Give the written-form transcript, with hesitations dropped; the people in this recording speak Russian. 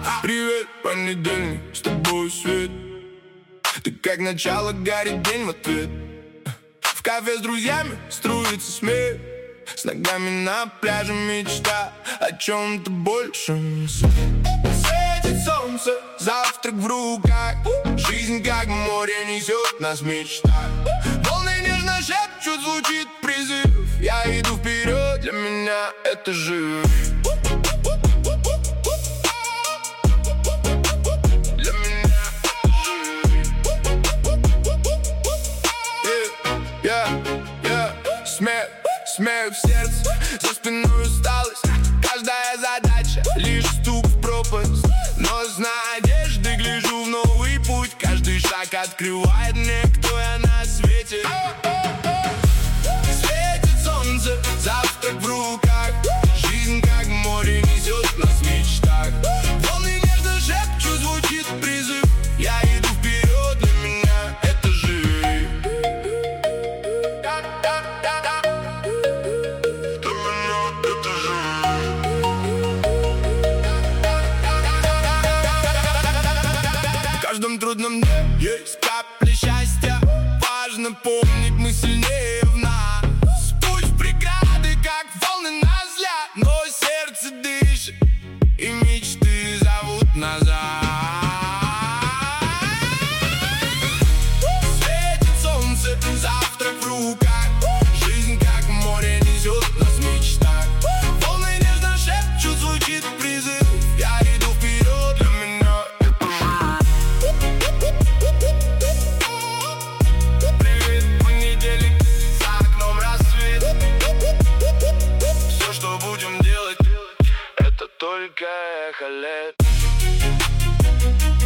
Привет, понедельник, с тобой свет. Ты как начало, горит день в ответ. В кафе с друзьями струится смех. С ногами на пляже мечта о чем-то большем. Светит солнце, завтрак в руках. Жизнь как море несет нас мечта. Волны нежно шепчут, звучит призыв. Я иду вперед, для меня это жизнь. Смех в сердце, за спиной усталость. Каждая задача лишь стук в пропасть. Но с надеждой гляжу в новый путь. Каждый шаг открывает мне, кто я на свете. Светит солнце, завтрак в руках. Жизнь как море несет нас в мечтах. Волны нежно шепчут, звучит призыв. Я иду вперед, для меня это жизнь. В каждом трудном дне есть капля счастья. Важно помнить, мы сильнее в нас. Путь в преграды, как волны на взгляд. Но сердце дышит, и мечты зовут назад. Светит солнце, завтрак в руках. Жизнь как море несет нас в мечтах. Волны нежно шепчут, звучит призыв. Я иду вперед, для меня это жизнь. Привет, понедельник, за окном рассвет. Все, что будем делать, это только эхо лет.